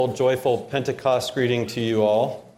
Joyful Pentecost greeting to you all.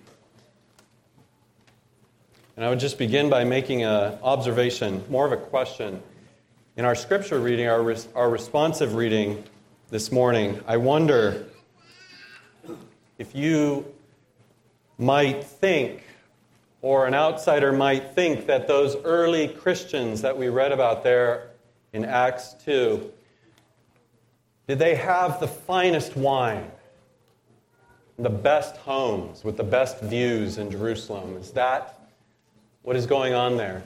And I would just begin by making an observation, more of a question. In our scripture reading, our responsive reading this morning, I wonder if you might think, or an outsider might think, that those early Christians that we read about there in Acts 2, did they have the finest wine? The best homes with the best views in Jerusalem? Is that what is going on there?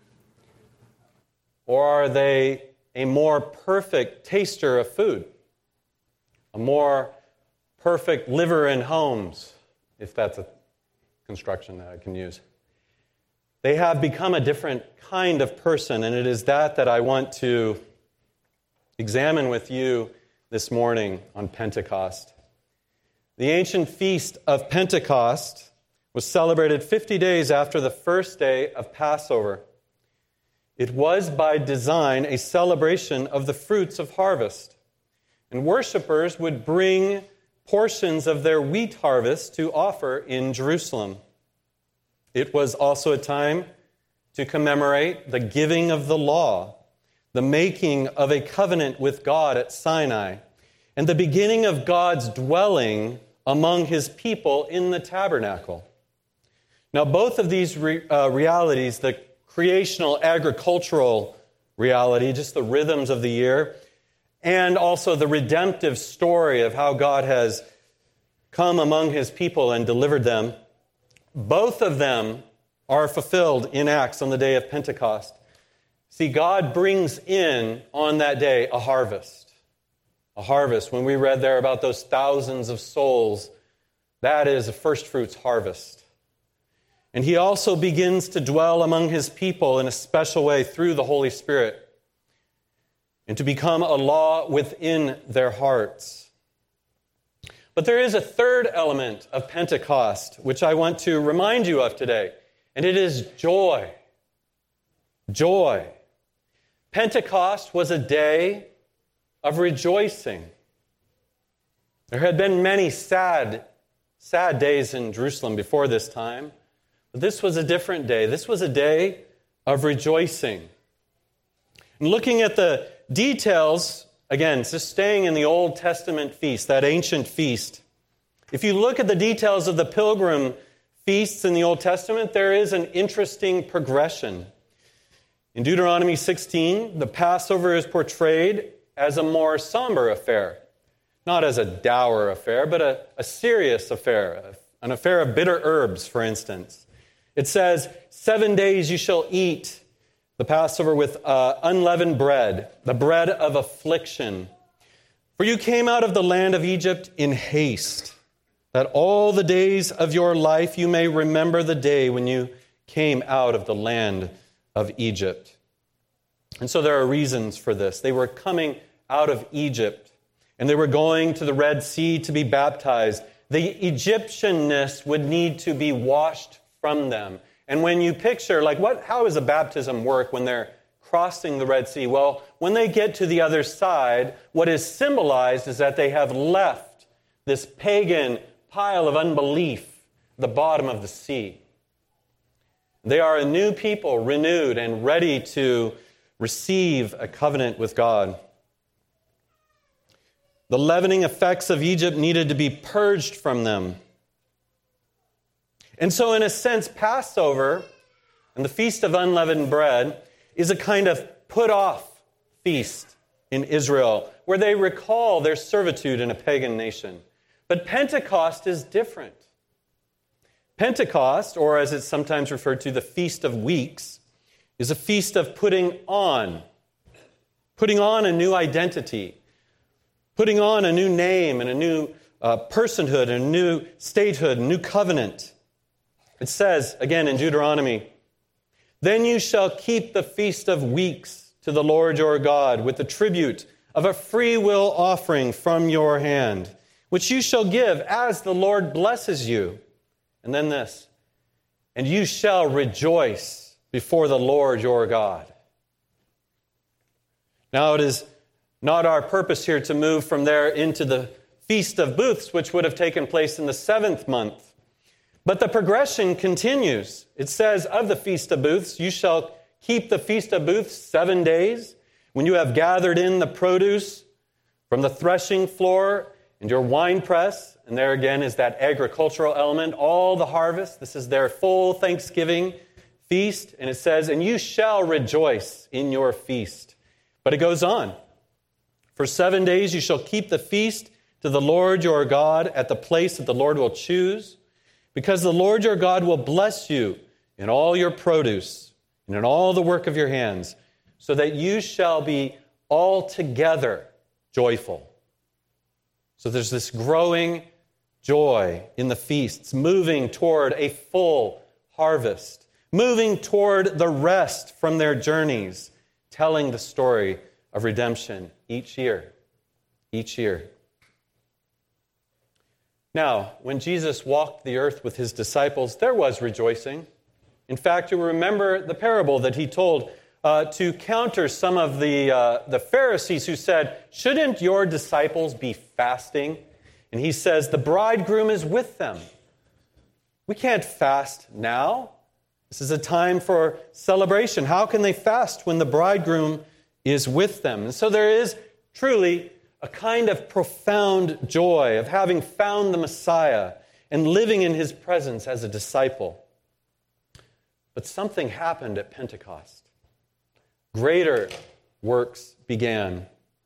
Or are they a more perfect taster of food? A more perfect liver in homes, if that's a construction that I can use. They have become a different kind of person, and it is that I want to examine with you this morning on Pentecost. The ancient feast of Pentecost was celebrated 50 days after the first day of Passover. It was by design a celebration of the fruits of harvest. And worshipers would bring portions of their wheat harvest to offer in Jerusalem. It was also a time to commemorate the giving of the law, the making of a covenant with God at Sinai, and the beginning of God's dwelling among His people in the tabernacle. Now, both of these realities, the creational agricultural reality, just the rhythms of the year, and also the redemptive story of how God has come among His people and delivered them, both of them are fulfilled in Acts on the day of Pentecost. See, God brings in on that day a harvest. A harvest. When we read there about those thousands of souls, that is a first fruits harvest. And He also begins to dwell among His people in a special way through the Holy Spirit and to become a law within their hearts. But there is a third element of Pentecost which I want to remind you of today, and it is joy. Joy. Pentecost was a day of rejoicing. There had been many sad days in Jerusalem before this time, but this was a different day. This was a day of rejoicing. And looking at the details, again, just staying in the Old Testament feast, that ancient feast, if you look at the details of the pilgrim feasts in the Old Testament, there is an interesting progression. In Deuteronomy 16, the Passover is portrayed as a more somber affair. Not as a dour affair, but a serious affair. An affair of bitter herbs, for instance. It says, 7 days you shall eat the Passover with unleavened bread, the bread of affliction. For you came out of the land of Egypt in haste, that all the days of your life you may remember the day when you came out of the land of Egypt. And so there are reasons for this. They were coming out of Egypt, and they were going to the Red Sea to be baptized. The Egyptianness would need to be washed from them. And when you picture, how does a baptism work when they're crossing the Red Sea? Well, when they get to the other side, what is symbolized is that they have left this pagan pile of unbelief at the bottom of the sea. They are a new people, renewed and ready to receive a covenant with God. The leavening effects of Egypt needed to be purged from them. And so, in a sense, Passover and the Feast of Unleavened Bread is a kind of put-off feast in Israel, where they recall their servitude in a pagan nation. But Pentecost is different. Pentecost, or as it's sometimes referred to, the Feast of Weeks, is a feast of putting on a new identity, putting on a new name and a new personhood and a new statehood, a new covenant. It says, again in Deuteronomy, then you shall keep the Feast of Weeks to the Lord your God with the tribute of a free will offering from your hand, which you shall give as the Lord blesses you. And then this, and you shall rejoice before the Lord your God. Now it is not our purpose here to move from there into the Feast of Booths, which would have taken place in the 7th month. But the progression continues. It says, of the Feast of Booths, you shall keep the Feast of Booths 7 days, when you have gathered in the produce from the threshing floor and your winepress. And there again is that agricultural element, all the harvest. This is their full Thanksgiving feast. And it says, and you shall rejoice in your feast. But it goes on. For 7 days you shall keep the feast to the Lord your God at the place that the Lord will choose, because the Lord your God will bless you in all your produce and in all the work of your hands, so that you shall be altogether joyful. So there's this growing joy in the feasts, moving toward a full harvest, moving toward the rest from their journeys, telling the story of redemption each year. Each year. Now, when Jesus walked the earth with his disciples, there was rejoicing. In fact, you remember the parable that he told to counter some of the Pharisees who said, shouldn't your disciples be fasting? And he says, the bridegroom is with them. We can't fast now. This is a time for celebration. How can they fast when the bridegroom is with them? And so there is truly a kind of profound joy of having found the Messiah and living in his presence as a disciple. But something happened at Pentecost. Greater works began.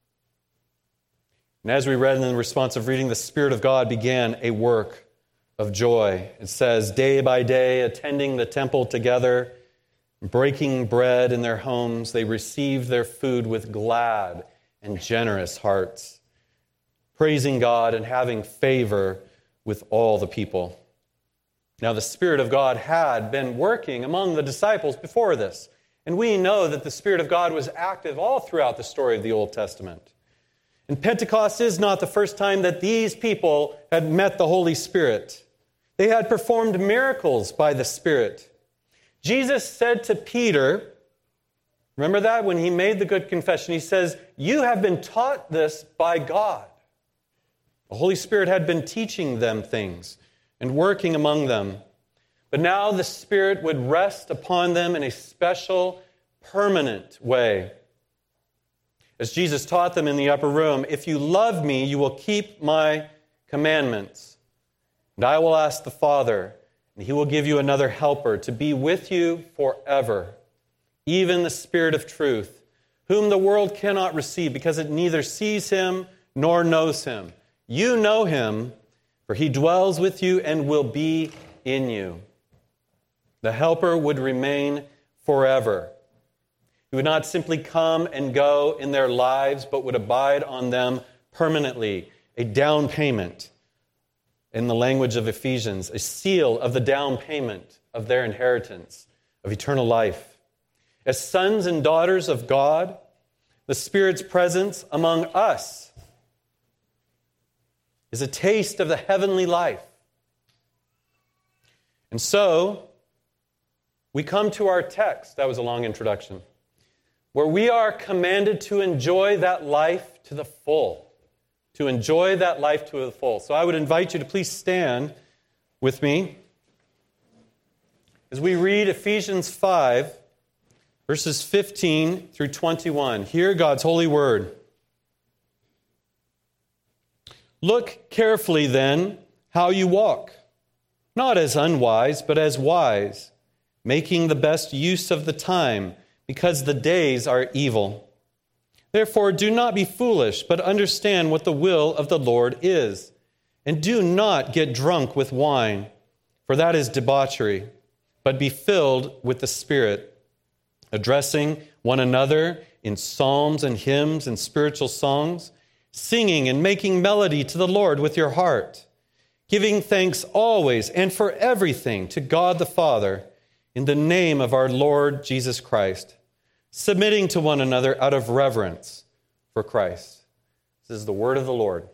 And as we read in the responsive reading, the Spirit of God began a work of joy. It says, day by day, attending the temple together, breaking bread in their homes, they received their food with glad and generous hearts, praising God and having favor with all the people. Now, the Spirit of God had been working among the disciples before this, and we know that the Spirit of God was active all throughout the story of the Old Testament. And Pentecost is not the first time that these people had met the Holy Spirit. They had performed miracles by the Spirit. Jesus said to Peter, remember that when he made the good confession, he says, you have been taught this by God. The Holy Spirit had been teaching them things and working among them. But now the Spirit would rest upon them in a special, permanent way. As Jesus taught them in the upper room, if you love me, you will keep my commandments. And I will ask the Father, and he will give you another helper to be with you forever, even the Spirit of truth, whom the world cannot receive because it neither sees him nor knows him. You know him, for he dwells with you and will be in you. The helper would remain forever. He would not simply come and go in their lives, but would abide on them permanently, a down payment. In the language of Ephesians, a seal of the down payment of their inheritance of eternal life. As sons and daughters of God, the Spirit's presence among us is a taste of the heavenly life. And so, we come to our text, that was a long introduction, where we are commanded to enjoy that life to the full. To enjoy that life to the full. So I would invite you to please stand with me as we read Ephesians 5, verses 15 through 21. Hear God's holy word. Look carefully then how you walk, not as unwise, but as wise, making the best use of the time, because the days are evil. Therefore, do not be foolish, but understand what the will of the Lord is. And do not get drunk with wine, for that is debauchery, but be filled with the Spirit, addressing one another in psalms and hymns and spiritual songs, singing and making melody to the Lord with your heart, giving thanks always and for everything to God the Father, in the name of our Lord Jesus Christ, submitting to one another out of reverence for Christ. This is the word of the Lord.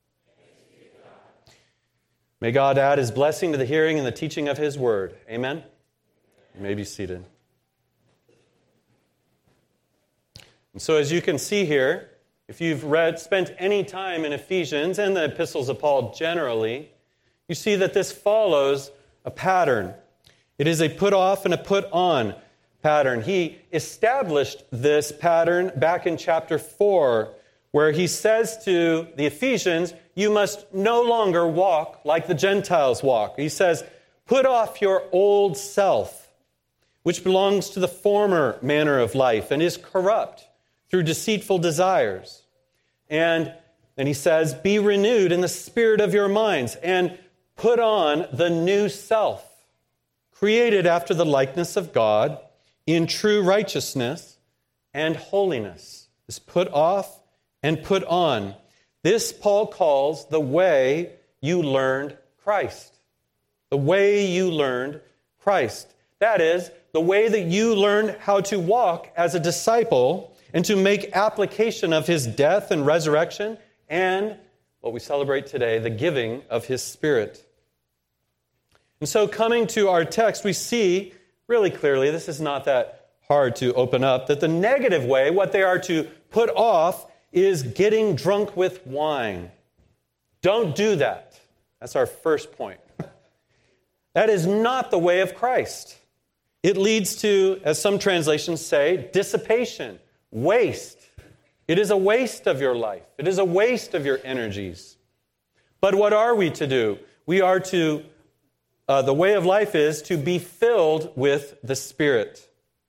May God add his blessing to the hearing and the teaching of his word. Amen? You may be seated. And so as you can see here, if you've spent any time in Ephesians and the epistles of Paul generally, you see that this follows a pattern. It is a put off and a put on pattern. He established this pattern back in chapter 4, where he says to the Ephesians, you must no longer walk like the Gentiles walk. He says, put off your old self, which belongs to the former manner of life and is corrupt through deceitful desires. And then he says, be renewed in the spirit of your minds and put on the new self, created after the likeness of God in true righteousness and holiness. Is put off and put on. This Paul calls the way you learned Christ. The way you learned Christ. That is, the way that you learned how to walk as a disciple and to make application of his death and resurrection and what we celebrate today, the giving of his Spirit. And so coming to our text, we see really clearly, this is not that hard to open up, that the negative way, what they are to put off, is getting drunk with wine. Don't do that. That's our first point. That is not the way of Christ. It leads to, as some translations say, dissipation, waste. It is a waste of your life. It is a waste of your energies. But what are we to do? We are to, the way of life is to be filled with the Spirit.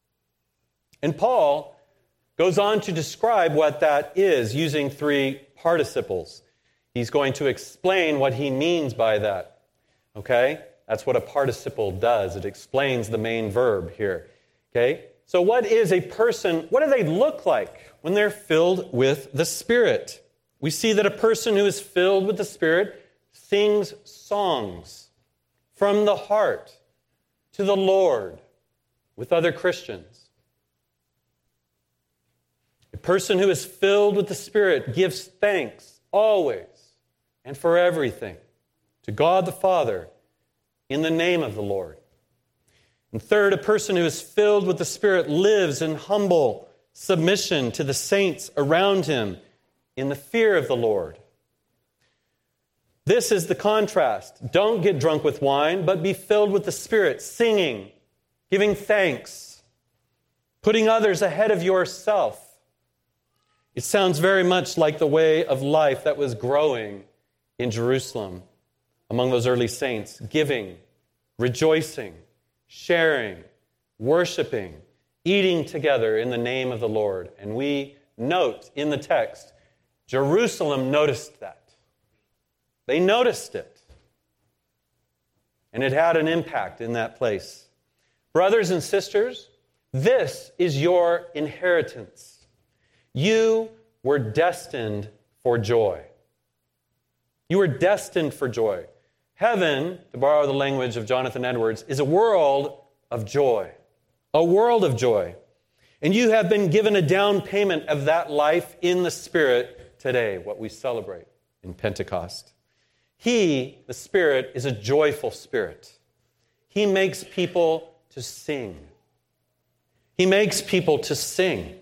And Paul goes on to describe what that is using 3 participles. He's going to explain what he means by that. Okay? That's what a participle does. It explains the main verb here. Okay? So what is a person, what do they look like when they're filled with the Spirit? We see that a person who is filled with the Spirit sings songs from the heart to the Lord with other Christians. A person who is filled with the Spirit gives thanks always and for everything to God the Father in the name of the Lord. And third, a person who is filled with the Spirit lives in humble submission to the saints around him in the fear of the Lord. This is the contrast. Don't get drunk with wine, but be filled with the Spirit, singing, giving thanks, putting others ahead of yourself. It sounds very much like the way of life that was growing in Jerusalem among those early saints, giving, rejoicing, sharing, worshiping, eating together in the name of the Lord. And we note in the text, Jerusalem noticed that. They noticed it. And it had an impact in that place. Brothers and sisters, this is your inheritance. You were destined for joy. You were destined for joy. Heaven, to borrow the language of Jonathan Edwards, is a world of joy. A world of joy. And you have been given a down payment of that life in the Spirit today, what we celebrate in Pentecost. He, the Spirit, is a joyful Spirit. He makes people to sing. He makes people to sing.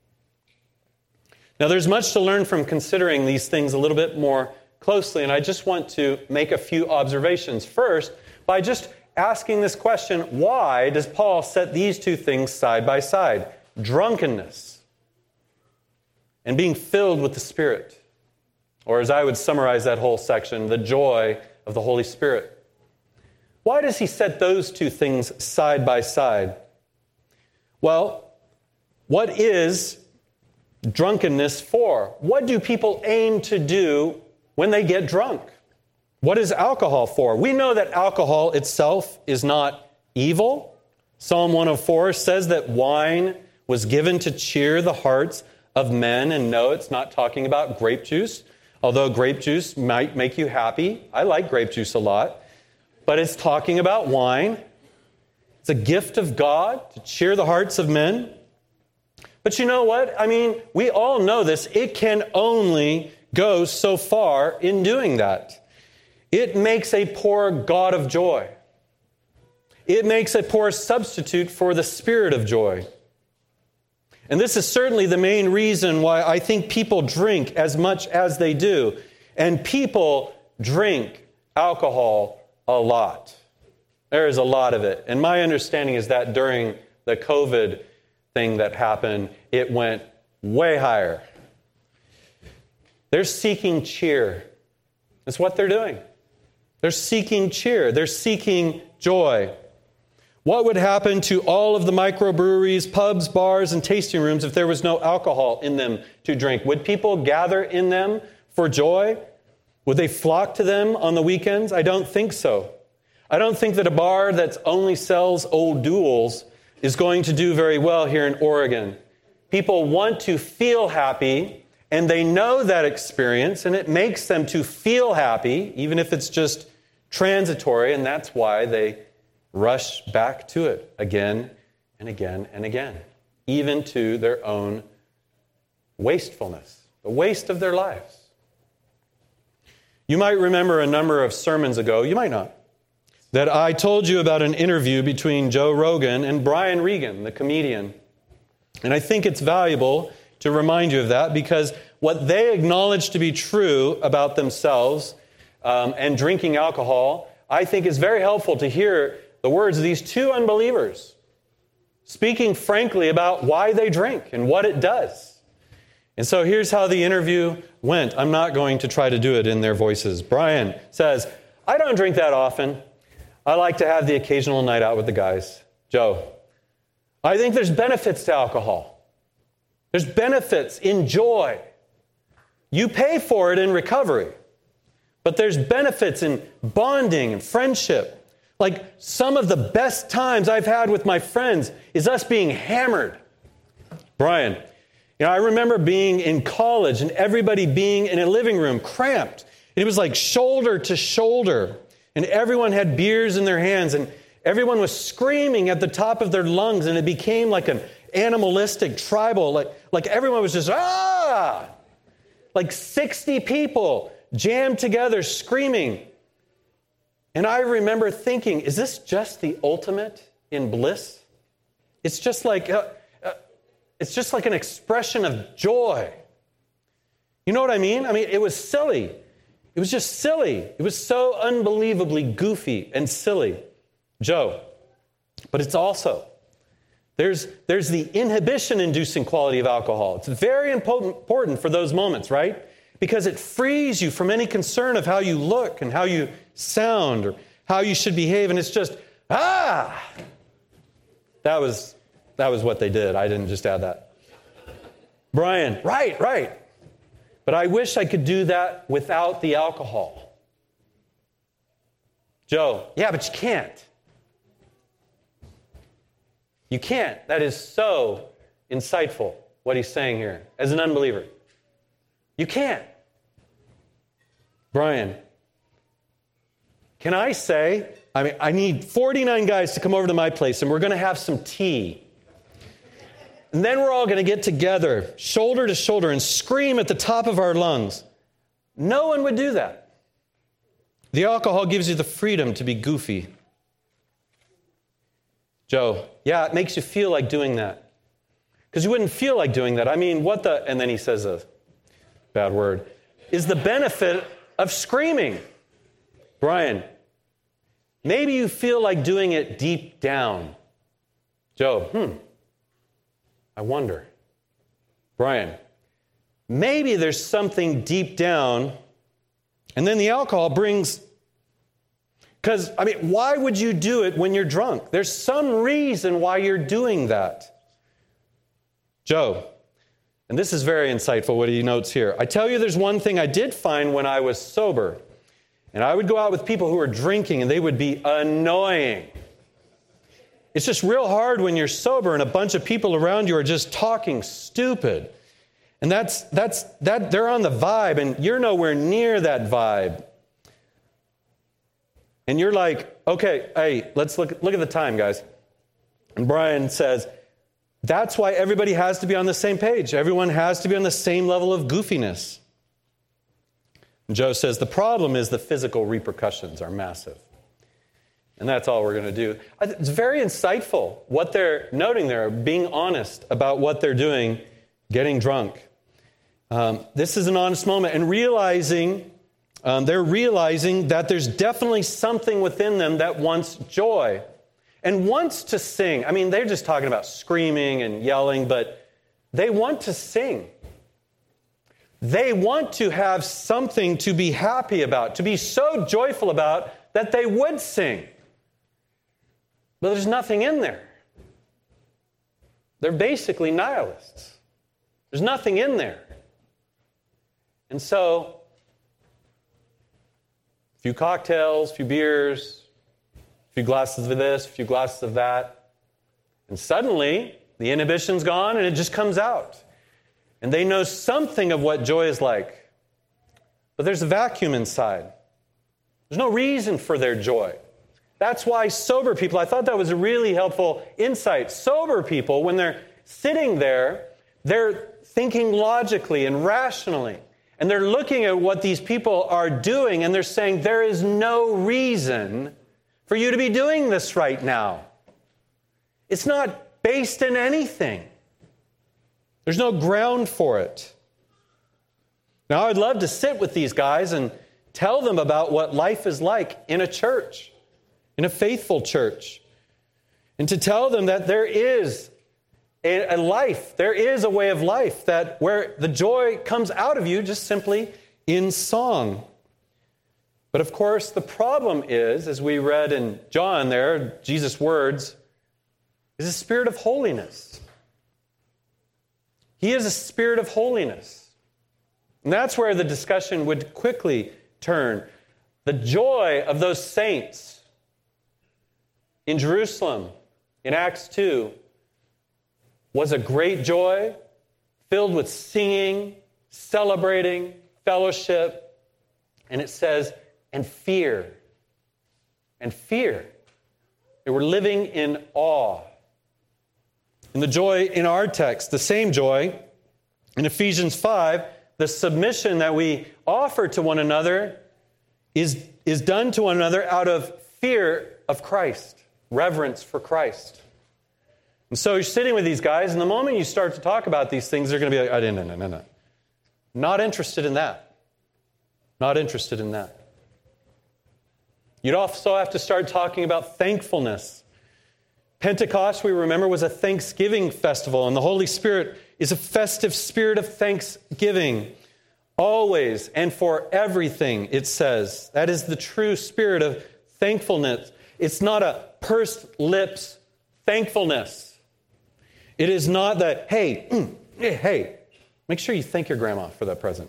Now, there's much to learn from considering these things a little bit more closely, and I just want to make a few observations. First, by just asking this question, why does Paul set these two things side by side? Drunkenness and being filled with the Spirit. Or as I would summarize that whole section, the joy of the Holy Spirit. Why does he set those two things side by side? Well, what is drunkenness for? What do people aim to do when they get drunk? What is alcohol for? We know that alcohol itself is not evil. Psalm 104 says that wine was given to cheer the hearts of men. And no, it's not talking about grape juice, although grape juice might make you happy. I like grape juice a lot. But it's talking about wine. It's a gift of God to cheer the hearts of men. But you know what? I mean, we all know this. It can only go so far in doing that. It makes a poor God of joy. It makes a poor substitute for the Spirit of joy. And this is certainly the main reason why I think people drink as much as they do. And people drink alcohol a lot. There is a lot of it. And my understanding is that during the COVID thing that happened, it went way higher. They're seeking cheer. That's what they're doing. They're seeking cheer. They're seeking joy. What would happen to all of the microbreweries, pubs, bars, and tasting rooms if there was no alcohol in them to drink? Would people gather in them for joy? Would they flock to them on the weekends? I don't think so. I don't think that a bar that only sells Old Duels is going to do very well here in Oregon. People want to feel happy, and they know that experience, and it makes them to feel happy, even if it's just transitory, and that's why they rush back to it again and again and again, even to their own wastefulness, the waste of their lives. You might remember a number of sermons ago, you might not, that I told you about an interview between Joe Rogan and Brian Regan, the comedian. And I think it's valuable to remind you of that because what they acknowledge to be true about themselves and drinking alcohol, I think is very helpful to hear the words of these two unbelievers speaking frankly about why they drink and what it does. And so here's how the interview went. I'm not going to try to do it in their voices. Brian says, I don't drink that often. I like to have the occasional night out with the guys. Joe, I think there's benefits to alcohol. There's benefits in joy. You pay for it in recovery. But there's benefits in bonding and friendship. Like some of the best times I've had with my friends is us being hammered. Brian, I remember being in college and everybody being in a living room cramped. And it was like shoulder to shoulder. And everyone had beers in their hands and everyone was screaming at the top of their lungs. And it became like an animalistic, tribal, like everyone was just, ah! Like 60 people jammed together screaming. And I remember thinking, is this just the ultimate in bliss? It's just like an expression of joy. You know what I mean? I mean, it was silly. It was just silly. It was so unbelievably goofy and silly. Joe, but it's also, there's the inhibition-inducing quality of alcohol. It's very important for those moments, right? Because it frees you from any concern of how you look and how you sound or how you should behave. And it's just, that was what they did. I didn't just add that. Brian, right. But I wish I could do that without the alcohol. Joe, yeah, but you can't. You can't. That is so insightful, what he's saying here, as an unbeliever. You can't. Brian, can I say, I need 49 guys to come over to my place and we're going to have some tea. And then we're all going to get together, shoulder to shoulder, and scream at the top of our lungs. No one would do that. The alcohol gives you the freedom to be goofy. Joe, yeah, it makes you feel like doing that. Because you wouldn't feel like doing that. I mean, and then he says a bad word, is the benefit of screaming. Brian, maybe you feel like doing it deep down. Joe, I wonder. Brian, maybe there's something deep down, and then the alcohol brings, because, why would you do it when you're drunk? There's some reason why you're doing that. Joe, and this is very insightful what he notes here. I tell you, there's one thing I did find when I was sober, and I would go out with people who were drinking, and they would be annoying. It's just real hard when you're sober and a bunch of people around you are just talking stupid. And that's they're on the vibe and you're nowhere near that vibe. And you're like, okay, hey, let's look at the time, guys. And Brian says, that's why everybody has to be on the same page. Everyone has to be on the same level of goofiness. And Joe says, the problem is the physical repercussions are massive. And that's all we're going to do. It's very insightful what they're noting there, being honest about what they're doing, getting drunk. This is an honest moment. And they're realizing that there's definitely something within them that wants joy and wants to sing. I mean, they're just talking about screaming and yelling, but they want to sing. They want to have something to be happy about, to be so joyful about that they would sing. But there's nothing in there. They're basically nihilists. There's nothing in there. And so, a few cocktails, a few beers, a few glasses of this, a few glasses of that, and suddenly the inhibition's gone and it just comes out. And they know something of what joy is like. But there's a vacuum inside. There's no reason for their joy. That's why sober people, I thought that was a really helpful insight. Sober people, when they're sitting there, they're thinking logically and rationally. And they're looking at what these people are doing, and they're saying, there is no reason for you to be doing this right now. It's not based in anything. There's no ground for it. Now, I'd love to sit with these guys and tell them about what life is like in a church, in a faithful church, and to tell them that there is a life, there is a way of life that where the joy comes out of you just simply in song. But of course, the problem is, as we read in John there, Jesus' words, is a spirit of holiness. He is a spirit of holiness. And that's where the discussion would quickly turn. The joy of those saints in Jerusalem, in Acts 2, was a great joy, filled with singing, celebrating, fellowship, and it says, and fear. And fear. They were living in awe. And the joy in our text, the same joy, in Ephesians 5, the submission that we offer to one another is done to one another out of fear of Christ, reverence for Christ. And so you're sitting with these guys, and the moment you start to talk about these things, they're going to be like, no. Not interested in that. Not interested in that. You'd also have to start talking about thankfulness. Pentecost, we remember, was a Thanksgiving festival, and the Holy Spirit is a festive spirit of thanksgiving. Always and for everything, it says. That is the true spirit of thankfulness. It's not a pursed lips thankfulness. It is not that, hey, make sure you thank your grandma for that present.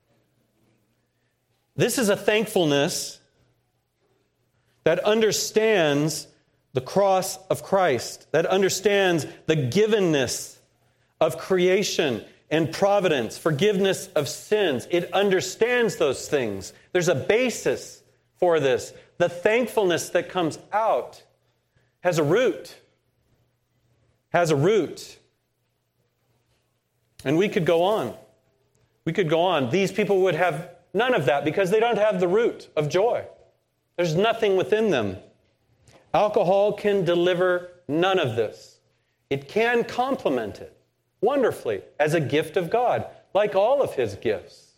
This is a thankfulness that understands the cross of Christ, that understands the givenness of creation and providence, forgiveness of sins. It understands those things. There's a basis for this. The thankfulness that comes out has a root. Has a root. And we could go on. We could go on. These people would have none of that because they don't have the root of joy. There's nothing within them. Alcohol can deliver none of this. It can complement it wonderfully as a gift of God, like all of His gifts.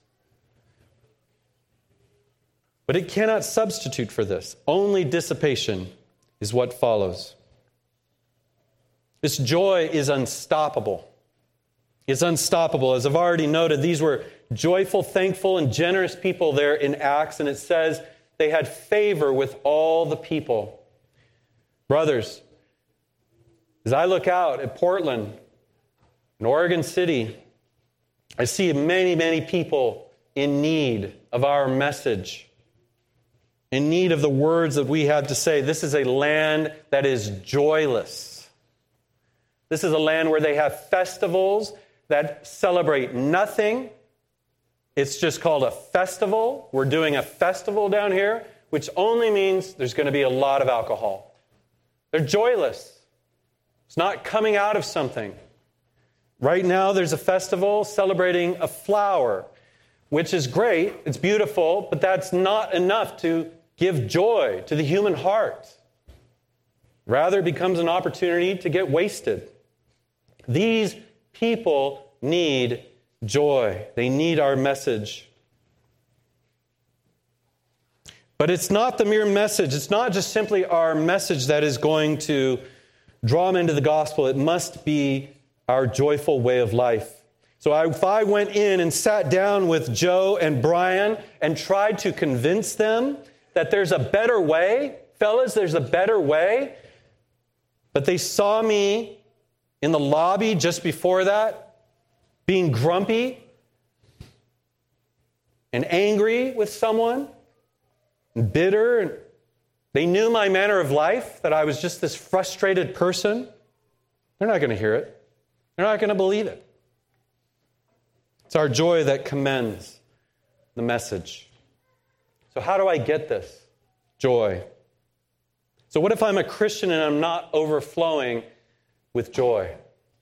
But it cannot substitute for this. Only dissipation is what follows. This joy is unstoppable. It's unstoppable. As I've already noted, these were joyful, thankful, and generous people there in Acts, and it says they had favor with all the people. Brothers, as I look out at Portland and Oregon City, I see many, many people in need of our message, in need of the words that we have to say. This is a land that is joyless. This is a land where they have festivals that celebrate nothing. It's just called a festival. We're doing a festival down here, which only means there's going to be a lot of alcohol. They're joyless. It's not coming out of something. Right now, there's a festival celebrating a flower, which is great. It's beautiful, but that's not enough to give joy to the human heart. Rather, it becomes an opportunity to get wasted. These people need joy. They need our message. But it's not the mere message. It's not just simply our message that is going to draw them into the gospel. It must be our joyful way of life. So if I went in and sat down with Joe and Brian and tried to convince them that there's a better way, fellas, there's a better way, but they saw me in the lobby just before that, being grumpy and angry with someone, and bitter, and they knew my manner of life, that I was just this frustrated person, they're not going to hear it. They're not going to believe it. It's our joy that commends the message. So how do I get this joy? So what if I'm a Christian and I'm not overflowing with joy?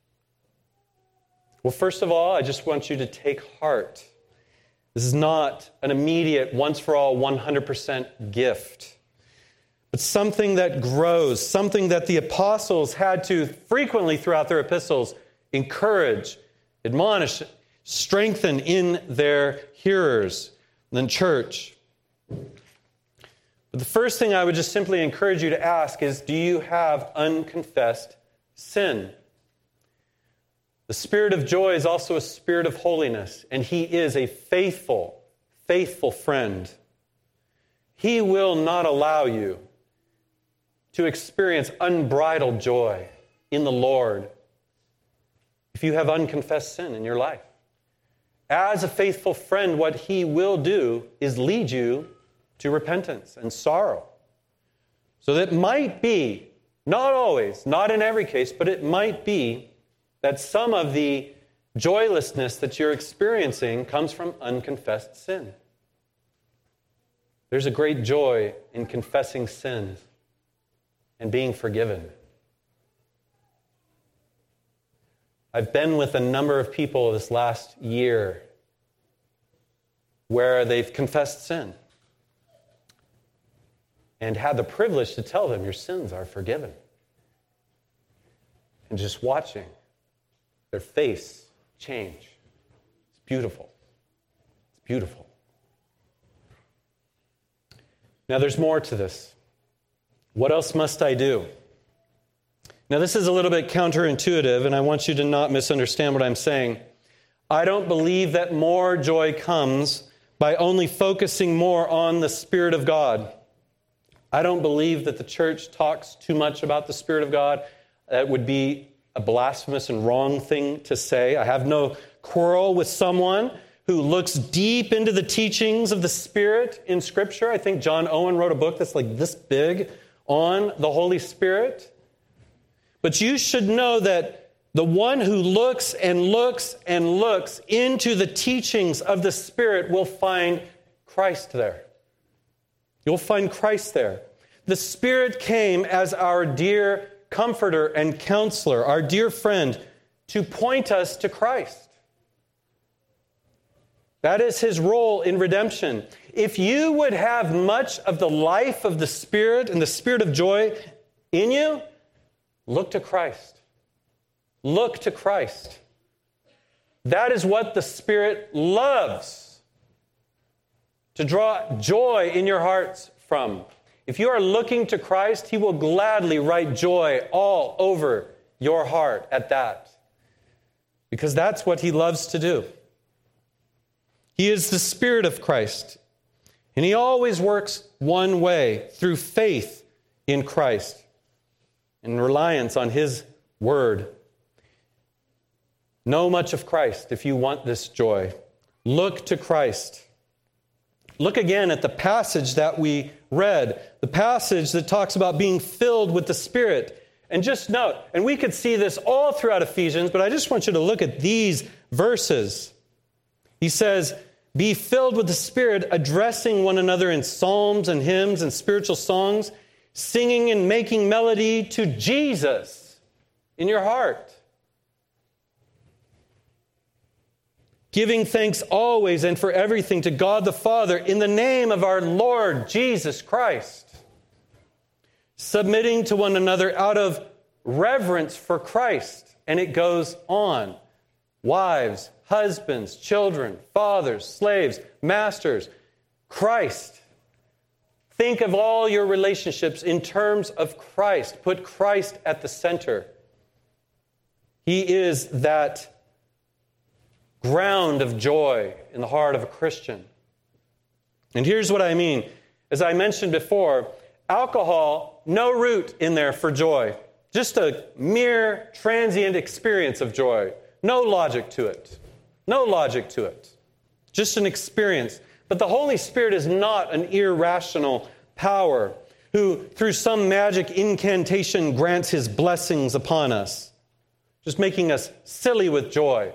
Well, first of all, I just want you to take heart. This is not an immediate, once-for-all, 100% gift, but something that grows, something that the apostles had to frequently throughout their epistles encourage, admonish, strengthen in their hearers, and church. But the first thing I would just simply encourage you to ask is, do you have unconfessed sin? The spirit of joy is also a spirit of holiness, and he is a faithful, faithful friend. He will not allow you to experience unbridled joy in the Lord if you have unconfessed sin in your life. As a faithful friend, what he will do is lead you to repentance and sorrow. So that might be, not always, not in every case, but it might be that some of the joylessness that you're experiencing comes from unconfessed sin. There's a great joy in confessing sins and being forgiven. I've been with a number of people this last year where they've confessed sin and had the privilege to tell them your sins are forgiven. And just watching their face change. It's beautiful. It's beautiful. Now there's more to this. What else must I do? Now, this is a little bit counterintuitive, and I want you to not misunderstand what I'm saying. I don't believe that more joy comes by only focusing more on the Spirit of God. I don't believe that the church talks too much about the Spirit of God. That would be a blasphemous and wrong thing to say. I have no quarrel with someone who looks deep into the teachings of the Spirit in Scripture. I think John Owen wrote a book that's like this big on the Holy Spirit. But you should know that the one who looks and looks and looks into the teachings of the Spirit will find Christ there. You'll find Christ there. The Spirit came as our dear comforter and counselor, our dear friend, to point us to Christ. That is his role in redemption. If you would have much of the life of the Spirit and the Spirit of joy in you, look to Christ. Look to Christ. That is what the Spirit loves, to draw joy in your hearts from. If you are looking to Christ, he will gladly write joy all over your heart at that, because that's what he loves to do. He is the Spirit of Christ, and he always works one way, through faith in Christ and reliance on his word. Know much of Christ if you want this joy. Look to Christ. Look again at the passage that we read, the passage that talks about being filled with the Spirit. And just note, and we could see this all throughout Ephesians, but I just want you to look at these verses. He says, be filled with the Spirit, addressing one another in psalms and hymns and spiritual songs, singing and making melody to Jesus in your heart. Giving thanks always and for everything to God the Father in the name of our Lord Jesus Christ. submitting to one another out of reverence for Christ. And it goes on. Wives, husbands, children, fathers, slaves, masters, Christ. Think of all your relationships in terms of Christ. Put Christ at the center. He is that ground of joy in the heart of a Christian. And here's what I mean. As I mentioned before, alcohol, no root in there for joy. Just a mere transient experience of joy. No logic to it. No logic to it. Just an experience. But the Holy Spirit is not an irrational power who, through some magic incantation, grants His blessings upon us, just making us silly with joy.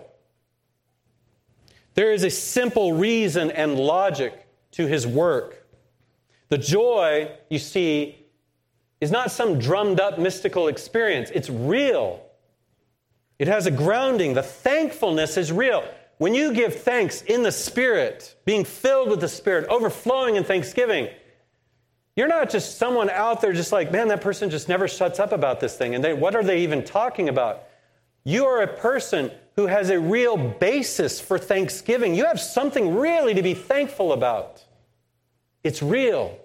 There is a simple reason and logic to His work. The joy, you see, is not some drummed-up mystical experience. It's real. It has a grounding. The thankfulness is real. When you give thanks in the Spirit, being filled with the Spirit, overflowing in thanksgiving, you're not just someone out there just like, man, that person just never shuts up about this thing. And what are they even talking about? You are a person who has a real basis for thanksgiving. You have something really to be thankful about. It's real.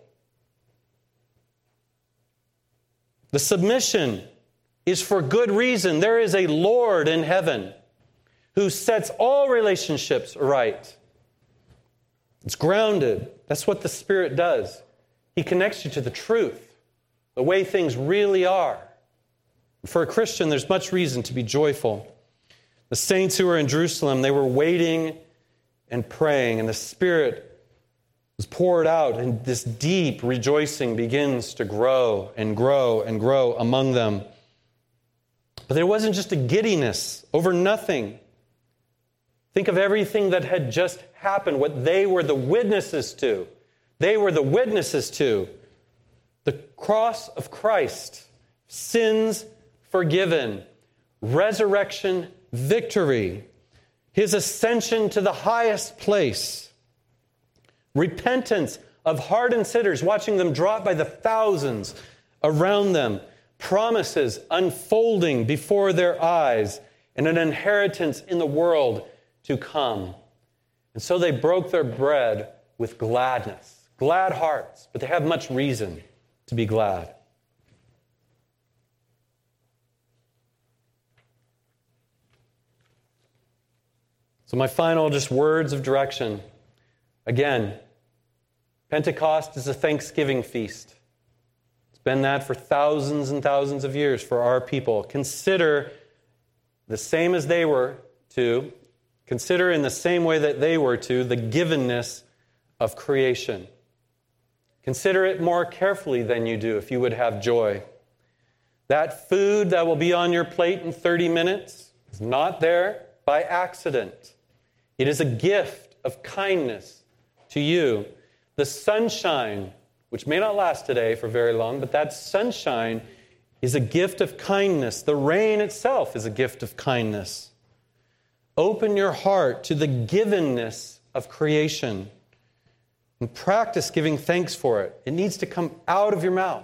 The submission is for good reason. There is a Lord in heaven who sets all relationships right. It's grounded. That's what the Spirit does. He connects you to the truth, the way things really are. For a Christian, there's much reason to be joyful. The saints who were in Jerusalem, they were waiting and praying, and the Spirit was poured out, and this deep rejoicing begins to grow and grow and grow among them. But there wasn't just a giddiness over nothing. Think of everything that had just happened, what they were the witnesses to. They were the witnesses to the cross of Christ, sins forgiven, resurrection victory, His ascension to the highest place, repentance of hardened sinners, watching them drop by the thousands around them, promises unfolding before their eyes, and an inheritance in the world to come. And so they broke their bread with gladness, glad hearts, but they have much reason to be glad. So my final just words of direction. Again, Pentecost is a Thanksgiving feast. It's been that for thousands and thousands of years for our people. Consider the same as they were to, consider in the same way that they were to, the givenness of creation. Consider it more carefully than you do if you would have joy. That food that will be on your plate in 30 minutes is not there by accident. It is a gift of kindness to you. The sunshine, which may not last today for very long, but that sunshine is a gift of kindness. The rain itself is a gift of kindness. Open your heart to the givenness of creation and practice giving thanks for it. It needs to come out of your mouth.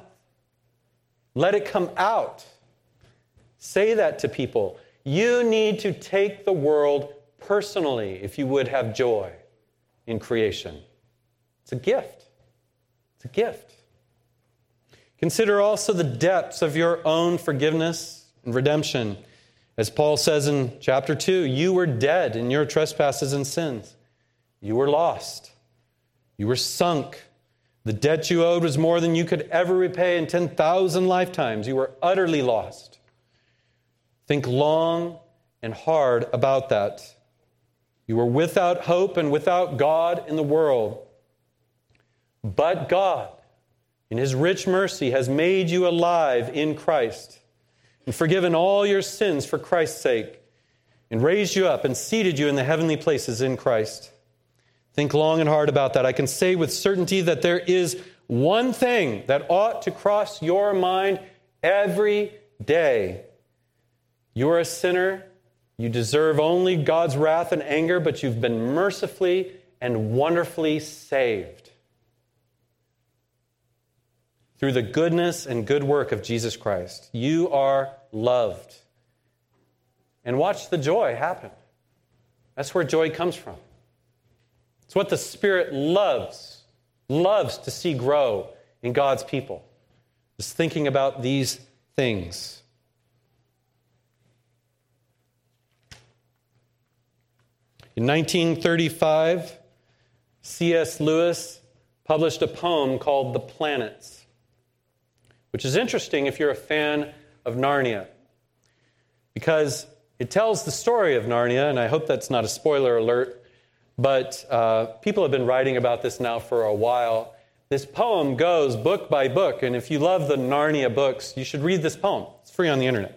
Let it come out. Say that to people. You need to take the world personally if you would have joy in creation. It's a gift. It's a gift. Consider also the depths of your own forgiveness and redemption. As Paul says in chapter 2, you were dead in your trespasses and sins. You were lost. You were sunk. The debt you owed was more than you could ever repay in 10,000 lifetimes. You were utterly lost. Think long and hard about that. You were without hope and without God in the world. But God, in His rich mercy, has made you alive in Christ and forgiven all your sins for Christ's sake and raised you up and seated you in the heavenly places in Christ. Think long and hard about that. I can say with certainty that there is one thing that ought to cross your mind every day. You are a sinner. You deserve only God's wrath and anger, but you've been mercifully and wonderfully saved. through the goodness and good work of Jesus Christ. You are loved. And watch the joy happen. That's where joy comes from. It's what the Spirit loves to see grow in God's people. Just thinking about these things. In 1935, C.S. Lewis published a poem called The Planets, which is interesting if you're a fan of Narnia, because it tells the story of Narnia, and I hope that's not a spoiler alert, but people have been writing about this now for a while. This poem goes book by book, and if you love the Narnia books, you should read this poem. It's free on the internet.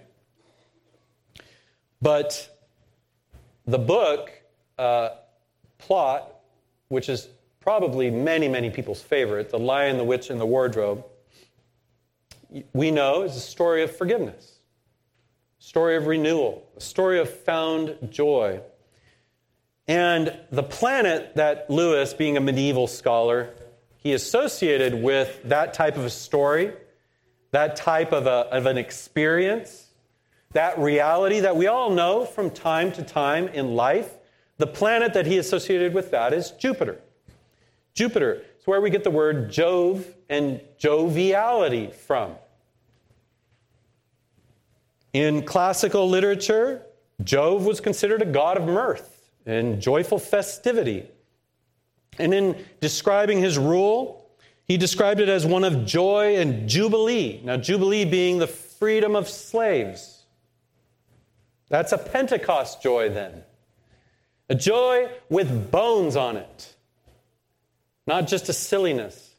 But the book plot, which is probably many, many people's favorite, The Lion, the Witch, and the Wardrobe, we know is a story of forgiveness, a story of renewal, a story of found joy. And the planet that Lewis, being a medieval scholar, he associated with that type of a story, that type of an experience, that reality that we all know from time to time in life. The planet that he associated with that is Jupiter. Jupiter is where we get the word Jove and joviality from. In classical literature, Jove was considered a god of mirth and joyful festivity. And in describing his rule, he described it as one of joy and jubilee. Now, jubilee being the freedom of slaves. That's a Pentecost joy then. A joy with bones on it. Not just a silliness.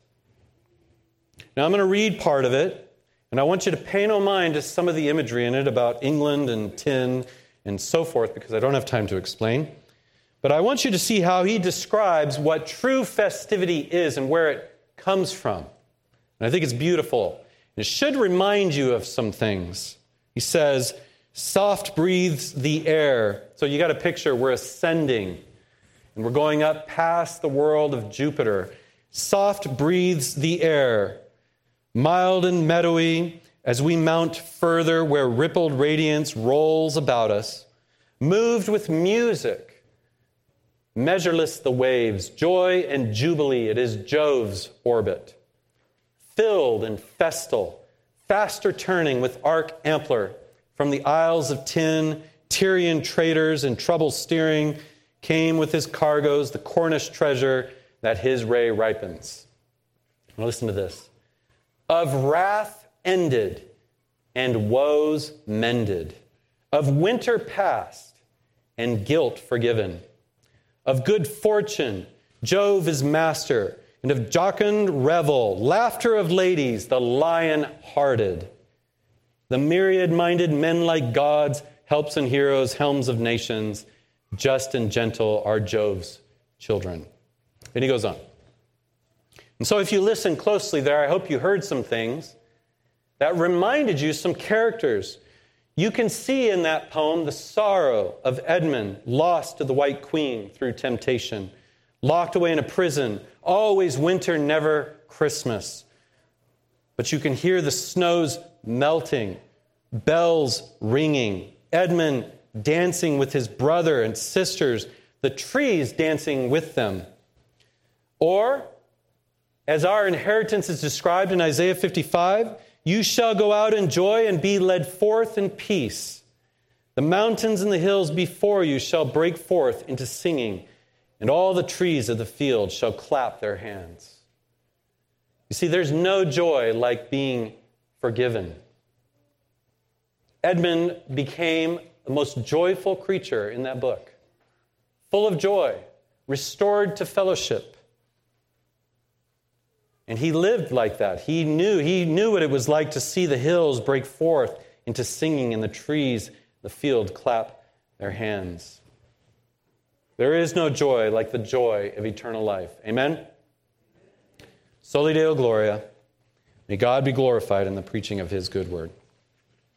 Now I'm going to read part of it, and I want you to pay no mind to some of the imagery in it about England and tin and so forth, because I don't have time to explain. But I want you to see how he describes what true festivity is and where it comes from. And I think it's beautiful. It should remind you of some things. He says, soft breathes the air. So you got a picture, we're ascending. And we're going up past the world of Jupiter. Soft breathes the air. Mild and meadowy as we mount further where rippled radiance rolls about us. Moved with music. Measureless the waves. Joy and jubilee. It is Jove's orbit. Filled and festal. Faster turning with arc ampler. From the isles of tin, Tyrian traders in trouble steering came with his cargoes, the Cornish treasure that his ray ripens. Now listen to this. Of wrath ended and woes mended. Of winter past and guilt forgiven. Of good fortune, Jove is master. And of jocund revel, laughter of ladies, the lion-hearted. The myriad-minded men like gods, helps and heroes, helms of nations, just and gentle are Jove's children. And he goes on. And so if you listen closely there, I hope you heard some things that reminded you some characters. You can see in that poem the sorrow of Edmund, lost to the White Queen through temptation, locked away in a prison, always winter, never Christmas. But you can hear the snows melting, bells ringing, Edmund dancing with his brother and sisters, the trees dancing with them. Or, as our inheritance is described in Isaiah 55, you shall go out in joy and be led forth in peace. The mountains and the hills before you shall break forth into singing, and all the trees of the field shall clap their hands. You see, there's no joy like being forgiven. Edmund became the most joyful creature in that book, full of joy, restored to fellowship. And he lived like that. He knew what it was like to see the hills break forth into singing and the trees, the field clap their hands. There is no joy like the joy of eternal life. Amen? Soli Deo Gloria. May God be glorified in the preaching of his good word.